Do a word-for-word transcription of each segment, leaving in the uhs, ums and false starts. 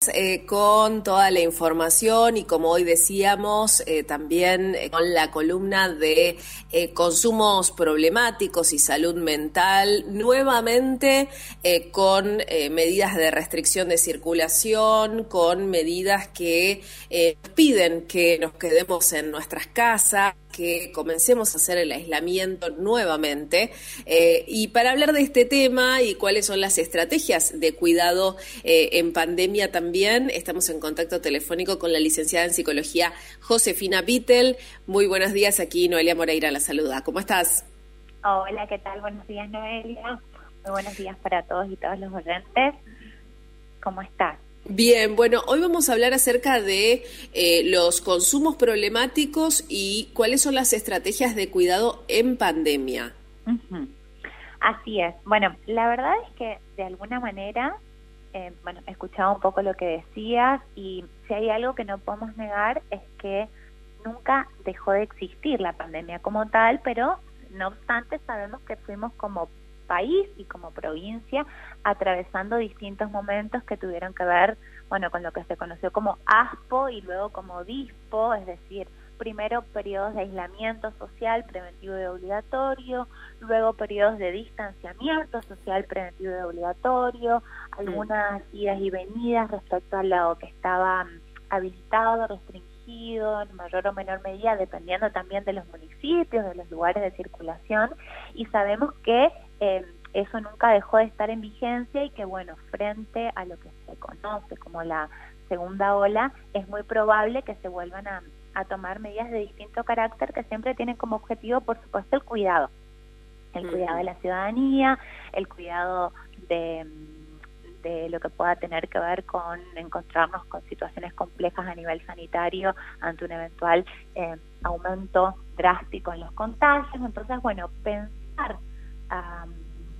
eh, con toda la información y como hoy decíamos, eh, también eh, con la columna de eh, consumos problemáticos y salud mental, nuevamente eh, con eh, medidas de restricción de circulación, con medidas que eh, piden que nos quedemos en nuestras casas, que comencemos a hacer el aislamiento nuevamente. Eh, y para hablar de este tema y cuáles son las estrategias de cuidado eh, en pandemia también, estamos en contacto telefónico con la licenciada en psicología Josefina Bittel. Muy buenos días, aquí Noelia Moreira la saluda. ¿Cómo estás? Hola, ¿qué tal? Buenos días, Noelia. Muy buenos días para todos y todas los oyentes. ¿Cómo estás? Bien, bueno, hoy vamos a hablar acerca de eh, los consumos problemáticos y cuáles son las estrategias de cuidado en pandemia. Uh-huh. Así es. Bueno, la verdad es que de alguna manera, eh, bueno, he escuchado un poco lo que decías y si hay algo que no podemos negar es que nunca dejó de existir la pandemia como tal, pero no obstante sabemos que fuimos como país y como provincia atravesando distintos momentos que tuvieron que ver, bueno, con lo que se conoció como ASPO y luego como DISPO, es decir, primero periodos de aislamiento social preventivo y obligatorio, luego periodos de distanciamiento social preventivo y obligatorio, algunas idas y venidas respecto a lo que estaba habilitado, restringido, en mayor o menor medida, dependiendo también de los municipios, de los lugares de circulación, y sabemos que eh, eso nunca dejó de estar en vigencia y que, bueno, frente a lo que se conoce como la segunda ola, es muy probable que se vuelvan a, a tomar medidas de distinto carácter que siempre tienen como objetivo, por supuesto, el cuidado. El uh-huh. cuidado de la ciudadanía, el cuidado de... de lo que pueda tener que ver con encontrarnos con situaciones complejas a nivel sanitario ante un eventual eh, aumento drástico en los contagios. Entonces, bueno, pensar um,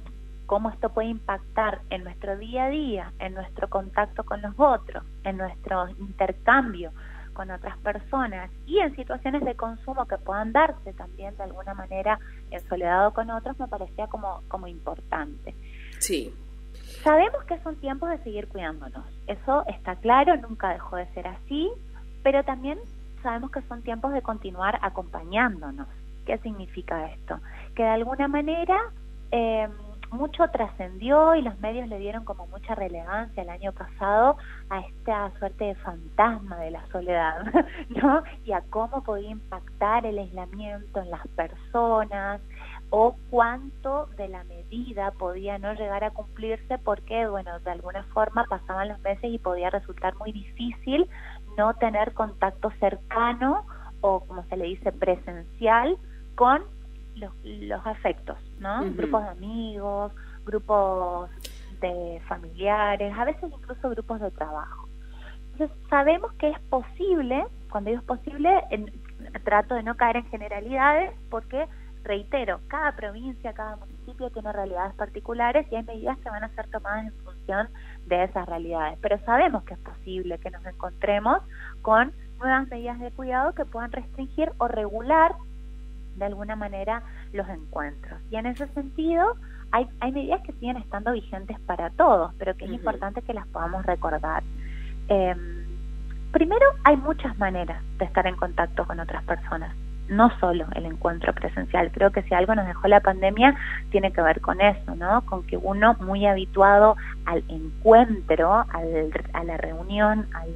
cómo esto puede impactar en nuestro día a día, en nuestro contacto con los otros, en nuestro intercambio con otras personas y en situaciones de consumo que puedan darse también de alguna manera en soledad o con otros, me parecía como, como importante. Sí. Sabemos que son tiempos de seguir cuidándonos, eso está claro, nunca dejó de ser así, pero también sabemos que son tiempos de continuar acompañándonos. ¿Qué significa esto? Que de alguna manera eh, mucho trascendió y los medios le dieron como mucha relevancia el año pasado a esta suerte de fantasma de la soledad, ¿no? Y a cómo podía impactar el aislamiento en las personas, o cuánto de la medida podía no llegar a cumplirse porque, bueno, de alguna forma pasaban los meses y podía resultar muy difícil no tener contacto cercano o, como se le dice, presencial con los, los afectos, ¿no? Uh-huh. Grupos de amigos, grupos de familiares, a veces incluso grupos de trabajo. Entonces, sabemos que es posible, cuando digo es posible, en, trato de no caer en generalidades porque... reitero, cada provincia, cada municipio tiene realidades particulares y hay medidas que van a ser tomadas en función de esas realidades. Pero sabemos que es posible que nos encontremos con nuevas medidas de cuidado que puedan restringir o regular de alguna manera los encuentros. Y en ese sentido, hay, hay medidas que siguen estando vigentes para todos, pero que es uh-huh. importante que las podamos recordar. Eh, primero, hay muchas maneras de estar en contacto con otras personas. No solo el encuentro presencial, creo que si algo nos dejó la pandemia tiene que ver con eso, ¿no? Con que uno muy habituado al encuentro, al, a la reunión, al,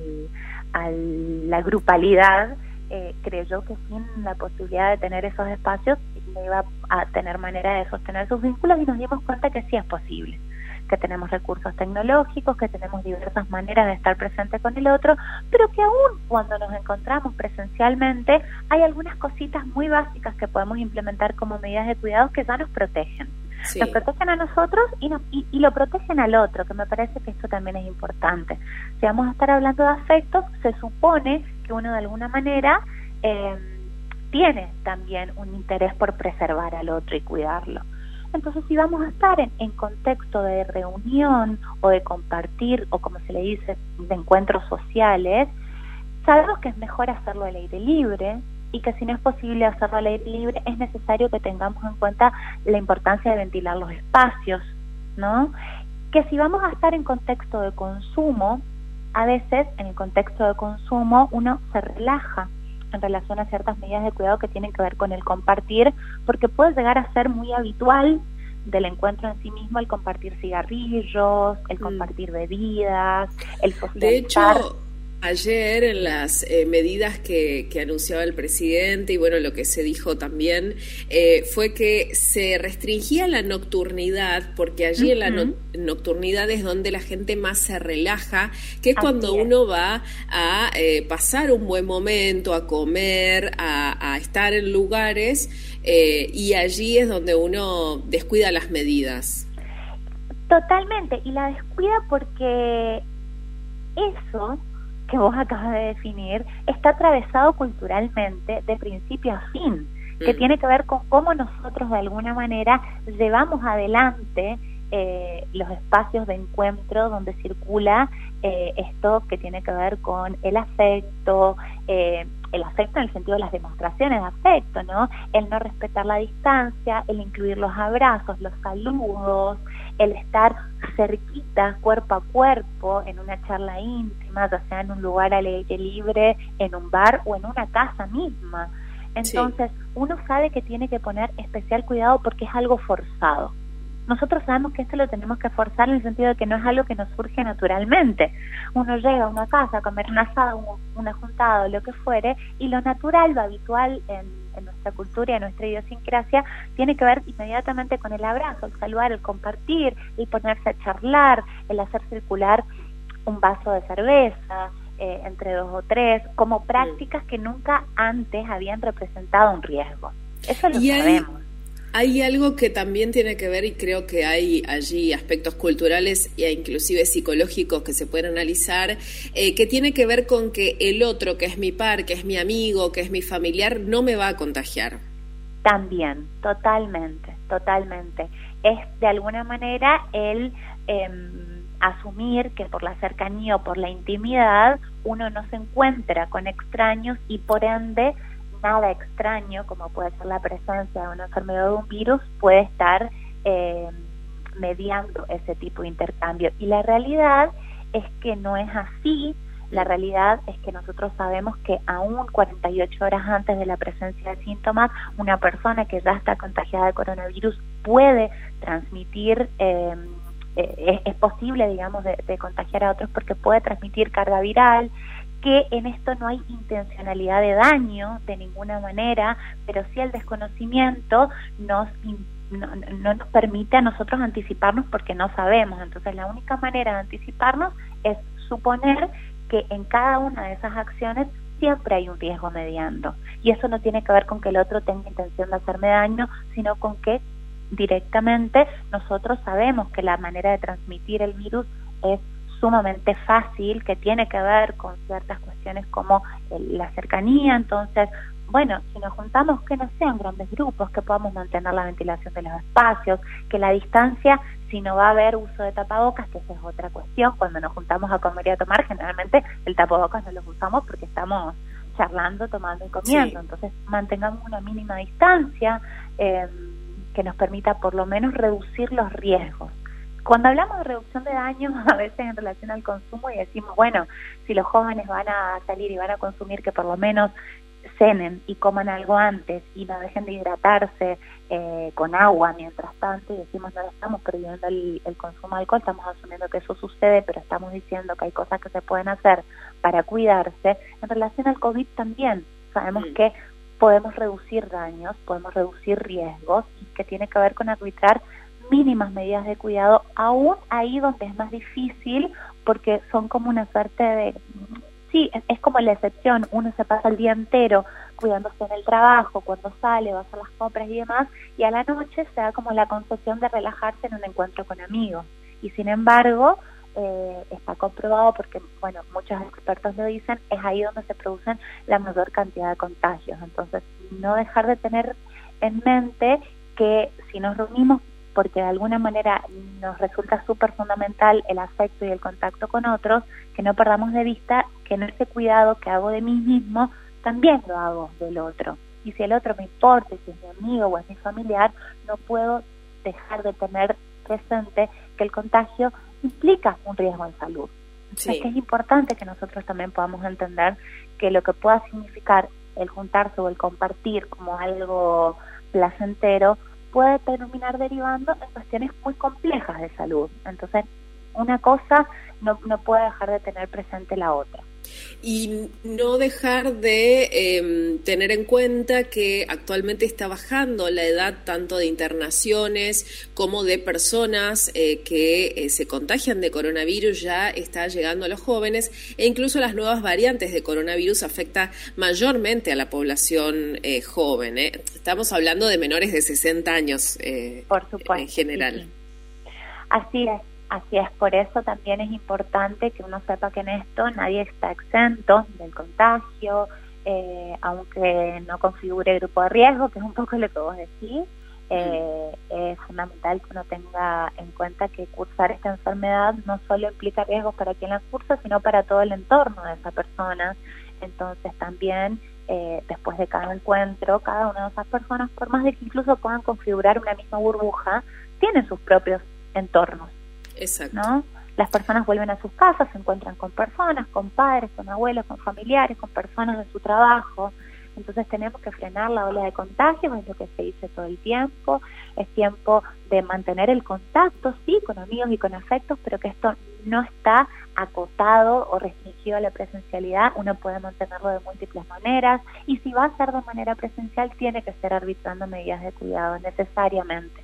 a la grupalidad, eh, creyó que sin la posibilidad de tener esos espacios no iba a tener manera de sostener sus vínculos y nos dimos cuenta que sí es posible, que tenemos recursos tecnológicos, que tenemos diversas maneras de estar presente con el otro, pero que aún cuando nos encontramos presencialmente hay algunas cositas muy básicas que podemos implementar como medidas de cuidado que ya nos protegen. Sí. Nos protegen a nosotros y, nos, y, y lo protegen al otro, que me parece que esto también es importante. Si vamos a estar hablando de afectos, se supone que uno de alguna manera eh, tiene también un interés por preservar al otro y cuidarlo. Entonces, si vamos a estar en, en contexto de reunión o de compartir, o como se le dice, de encuentros sociales, sabemos que es mejor hacerlo al aire libre y que si no es posible hacerlo al aire libre, es necesario que tengamos en cuenta la importancia de ventilar los espacios, ¿no? Que si vamos a estar en contexto de consumo, a veces en el contexto de consumo uno se relaja en relación a ciertas medidas de cuidado que tienen que ver con el compartir, porque puede llegar a ser muy habitual del encuentro en sí mismo el compartir cigarrillos, el compartir mm. bebidas, el socializar. De hecho, ayer en las eh, medidas que, que anunciaba el presidente y bueno, lo que se dijo también eh, fue que se restringía la nocturnidad, porque allí uh-huh. en la no- nocturnidad es donde la gente más se relaja, que es Así cuando es. uno va a eh, pasar un buen momento, a comer, a, a estar en lugares eh, y allí es donde uno descuida las medidas. Totalmente, y la descuida porque eso que vos acabas de definir está atravesado culturalmente de principio a fin, que mm. tiene que ver con cómo nosotros de alguna manera llevamos adelante eh, los espacios de encuentro donde circula eh, esto que tiene que ver con el afecto, eh, el afecto en el sentido de las demostraciones de afecto, ¿no? El no respetar la distancia, el incluir los abrazos, los saludos, el estar cerquita, cuerpo a cuerpo, en una charla íntima, ya sea en un lugar al aire libre, en un bar o en una casa misma. Entonces, sí. uno sabe que tiene que poner especial cuidado porque es algo forzado. Nosotros sabemos que esto lo tenemos que forzar en el sentido de que no es algo que nos surge naturalmente. Uno llega a una casa a comer un asado, una juntada, lo que fuere, y lo natural, lo habitual en, en nuestra cultura y en nuestra idiosincrasia tiene que ver inmediatamente con el abrazo, el saludar, el compartir, el ponerse a charlar, el hacer circular un vaso de cerveza eh, entre dos o tres, como prácticas que nunca antes habían representado un riesgo. Eso lo sabemos. Hay algo que también tiene que ver, y creo que hay allí aspectos culturales e inclusive psicológicos que se pueden analizar, eh, que tiene que ver con que el otro, que es mi par, que es mi amigo, que es mi familiar, no me va a contagiar. También, totalmente, totalmente. Es de alguna manera el eh, asumir que por la cercanía o por la intimidad uno no se encuentra con extraños y por ende nada extraño, como puede ser la presencia de una enfermedad o de un virus, puede estar eh, mediando ese tipo de intercambio. Y la realidad es que no es así. La realidad es que nosotros sabemos que aún cuarenta y ocho horas antes de la presencia de síntomas, una persona que ya está contagiada de coronavirus puede transmitir, eh, eh, es, es posible, digamos, de, de contagiar a otros porque puede transmitir carga viral, que en esto no hay intencionalidad de daño de ninguna manera, pero sí el desconocimiento nos no, no nos permite a nosotros anticiparnos porque no sabemos. Entonces la única manera de anticiparnos es suponer que en cada una de esas acciones siempre hay un riesgo mediando. Y eso no tiene que ver con que el otro tenga intención de hacerme daño, sino con que directamente nosotros sabemos que la manera de transmitir el virus es sumamente fácil, que tiene que ver con ciertas cuestiones como el, la cercanía. Entonces, bueno, si nos juntamos, que no sean grandes grupos, que podamos mantener la ventilación de los espacios, que la distancia, si no va a haber uso de tapabocas, que esa es otra cuestión. Cuando nos juntamos a comer y a tomar, generalmente el tapabocas no lo usamos porque estamos charlando, tomando y comiendo. Sí. Entonces, mantengamos una mínima distancia eh, que nos permita por lo menos reducir los riesgos. Cuando hablamos de reducción de daños, a veces en relación al consumo, y decimos, bueno, si los jóvenes van a salir y van a consumir, que por lo menos cenen y coman algo antes y no dejen de hidratarse eh, con agua mientras tanto, y decimos, no le estamos prohibiendo el, el consumo de alcohol, estamos asumiendo que eso sucede, pero estamos diciendo que hay cosas que se pueden hacer para cuidarse. En relación al COVID también sabemos mm. que podemos reducir daños, podemos reducir riesgos, y que tiene que ver con arbitrar mínimas medidas de cuidado, aún ahí donde es más difícil, porque son como una suerte de, sí, es, es como la excepción. Uno se pasa el día entero cuidándose en el trabajo, cuando sale, va a hacer las compras y demás, y a la noche se da como la concesión de relajarse en un encuentro con amigos. Y sin embargo, eh, está comprobado, porque bueno, muchos expertos lo dicen, es ahí donde se producen la mayor cantidad de contagios. Entonces, no dejar de tener en mente que si nos reunimos porque de alguna manera nos resulta súper fundamental el afecto y el contacto con otros, que no perdamos de vista que en ese cuidado que hago de mí mismo, también lo hago del otro. Y si el otro me importa, si es mi amigo o es mi familiar, no puedo dejar de tener presente que el contagio implica un riesgo en salud. Sí. Es que es importante que nosotros también podamos entender que lo que pueda significar el juntarse o el compartir como algo placentero puede terminar derivando en cuestiones muy complejas de salud. Entonces, una cosa no, no puede dejar de tener presente la otra. Y no dejar de eh, tener en cuenta que actualmente está bajando la edad tanto de internaciones como de personas eh, que eh, se contagian de coronavirus, ya está llegando a los jóvenes, e incluso las nuevas variantes de coronavirus afecta mayormente a la población eh, joven. ¿eh? Estamos hablando de menores de sesenta años eh, Por supuesto, en general. Sí, sí. Así es. Así es, por eso también es importante que uno sepa que en esto nadie está exento del contagio, eh, aunque no configure grupo de riesgo, que es un poco lo que vos decís. Eh, es fundamental que uno tenga en cuenta que cursar esta enfermedad no solo implica riesgos para quien la cursa, sino para todo el entorno de esa persona. Entonces también, eh, después de cada encuentro, cada una de esas personas, por más de que incluso puedan configurar una misma burbuja, tienen sus propios entornos. Exacto. ¿No? Las personas vuelven a sus casas, se encuentran con personas, con padres, con abuelos, con familiares, con personas de su trabajo. Entonces tenemos que frenar la ola de contagios, es lo que se dice todo el tiempo. Es tiempo de mantener el contacto, sí, con amigos y con afectos, pero que esto no está acotado o restringido a la presencialidad. Uno puede mantenerlo de múltiples maneras, y si va a ser de manera presencial, tiene que ser arbitrando medidas de cuidado necesariamente.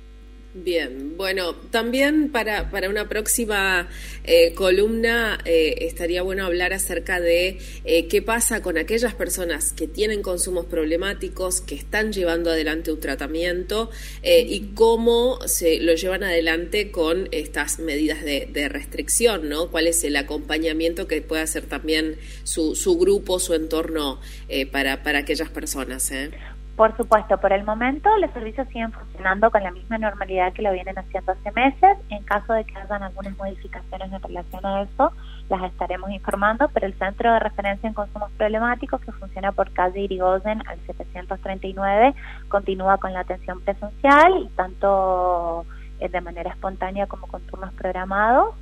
Bien, bueno, también para, para una próxima eh, columna eh, estaría bueno hablar acerca de eh, qué pasa con aquellas personas que tienen consumos problemáticos, que están llevando adelante un tratamiento eh, y cómo se lo llevan adelante con estas medidas de, de restricción, ¿no? ¿Cuál es el acompañamiento que puede hacer también su, su grupo, su entorno eh, para, para aquellas personas, ¿eh? Por supuesto, por el momento los servicios siguen funcionando con la misma normalidad que lo vienen haciendo hace meses. En caso de que hayan algunas modificaciones en relación a eso, las estaremos informando, pero el Centro de Referencia en Consumos Problemáticos, que funciona por calle Irigoyen al setecientos treinta y nueve, continúa con la atención presencial, tanto de manera espontánea como con turnos programados,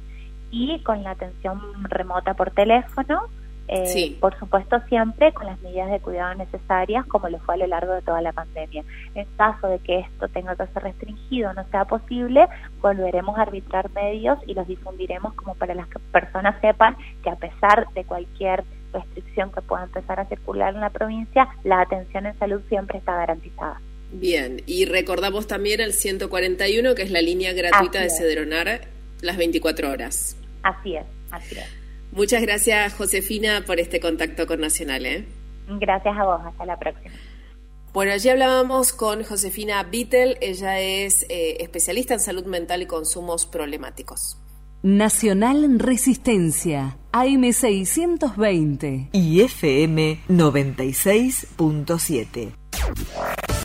y con la atención remota por teléfono. Eh, sí. Por supuesto, siempre con las medidas de cuidado necesarias, como lo fue a lo largo de toda la pandemia. En caso de que esto tenga que ser restringido, no sea posible, volveremos a arbitrar medios y los difundiremos como para las que personas sepan que, a pesar de cualquier restricción que pueda empezar a circular en la provincia, la atención en salud siempre está garantizada. Bien, y recordamos también el ciento cuarenta y uno, que es la línea gratuita de Cedronar, las veinticuatro horas. Así es, así es. Muchas gracias, Josefina, por este contacto con Nacional, ¿eh? Gracias a vos, hasta la próxima. Bueno, allí hablábamos con Josefina Vittel, ella es eh, especialista en salud mental y consumos problemáticos. Nacional Resistencia, A M seiscientos veinte y F M noventa y seis punto siete.